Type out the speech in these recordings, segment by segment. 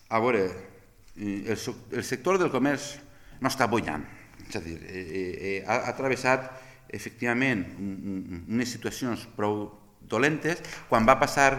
A veure, el sector del comerç no està bollant, és a dir, ha travessat efectivament unes situacions prou dolentes quan va passar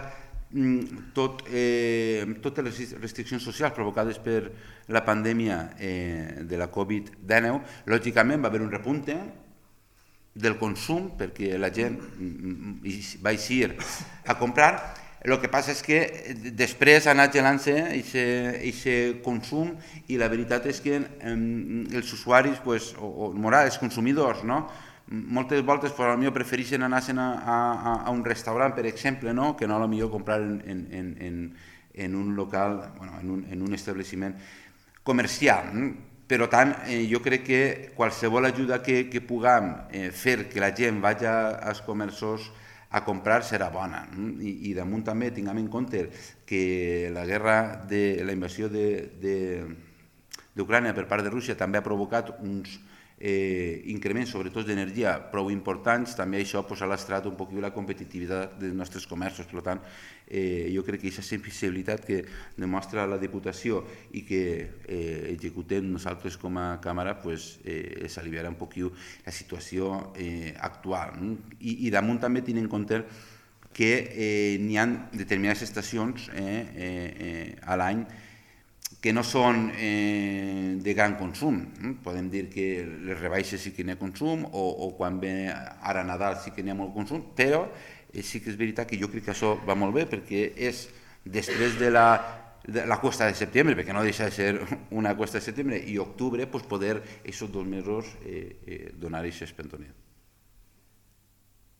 totes les restriccions socials provocades per la pandèmia de la Covid-19. Lògicament va haver un repunte del consum perquè la gent va eixir a comprar. El que passa és que després ha anat gelant-se aquest consum i la veritat és que els usuaris, els consumidors, moltes voltes potser prefereixen anar-se'n a un restaurant, per exemple, que no potser comprar en un local, en un establiment comercial. Per tant, jo crec que qualsevol ajuda que puguem fer que la gent vagi als comerços a comprar serà bona. I damunt també tinguem en compte que la guerra de la invasió d'Ucrània per part de Rússia també ha provocat uns increments, sobretot d'energia, prou importants. També això posa a l'estrat un poc la competitivitat dels nostres comerços. Per tant, jo crec que aquesta sensibilitat que demostra la Diputació i que executem nosaltres com a Càmera s'aliviarà un poc la situació actual. I damunt també tenint en compte que n'hi ha determinades estacions a l'any que no són de gran consum. Podem dir que les rebaixes sí que n'hi ha consum o quan ve ara Nadal sí que n'hi ha molt consum, però sí que és veritat que jo crec que això va molt bé perquè és després de la cuesta de setembre, perquè no deixa de ser una cuesta de setembre, i octubre poder aquests 2 mesos donar aquest espentonet.